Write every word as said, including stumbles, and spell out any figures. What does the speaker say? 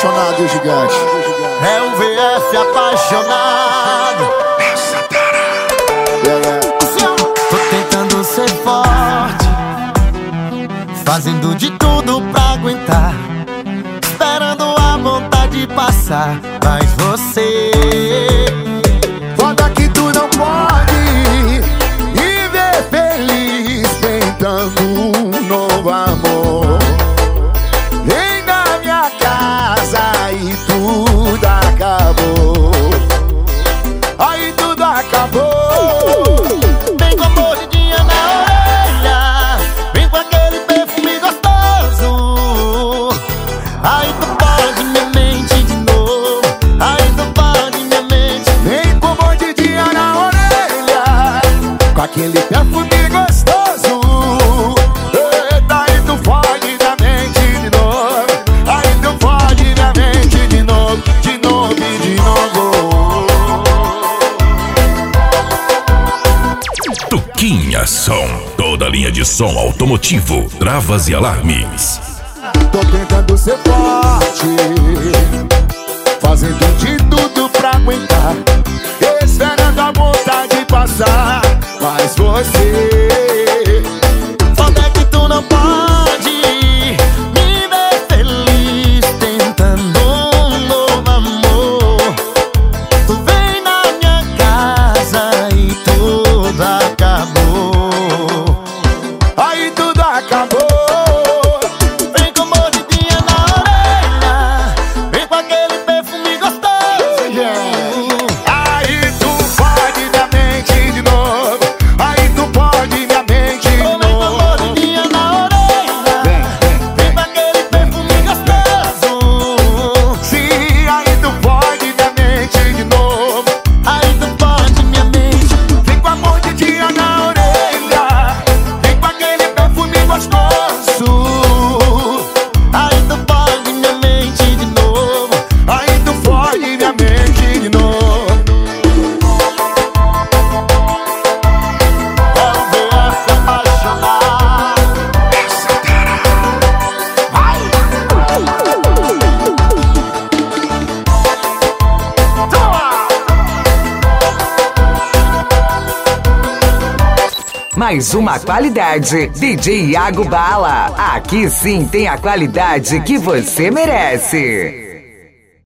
apaixonado e o gigante. É o V F apaixonado. Yeah, yeah. Tô tentando ser forte, fazendo de tudo pra aguentar, esperando a vontade passar. Mas você foda que tu não pode viver feliz tentando um novo amor. Vem na minha casa e tudo acabou. Aí tudo acabou. vem com mordidinha na orelha, vem com aquele perfume gostoso. Aí tu pode minha mente de novo, aí tu pode minha mente. Vem com mordidinha na orelha, com aquele perfume gostoso. Eita, aí tu fode minha mente de novo, aí tu fode minha mente de novo, de novo e de novo. Tuquinha Som, toda linha de som automotivo, travas e alarmes. Tô tentando ser forte, fazendo de tudo pra aguentar, esperando a vontade passar. Mas você Foda que tu não pode me ver feliz tentando um novo amor. Tu vem na minha casa e tudo acabou. aí tudo acabou. Vem com mordidinha na orelha, vem com aquele perfume gostoso. Aí tu pode minha mente de novo, aí tu pode minha mente de Vem com novo. mordidinha na orelha, vem com aquele perfume gostoso. Sim, aí tu pode minha mente de novo. Aí tu pode minha mente. Vem com a mordidinha na orelha, vem com aquele perfume gostoso. Aí tu pode minha mente de novo. Aí tu fode minha mente de novo. É o V F apaixonado. Vai! Toma! Mais uma qualidade, D J Iago Bala. Aqui sim tem a qualidade que você merece.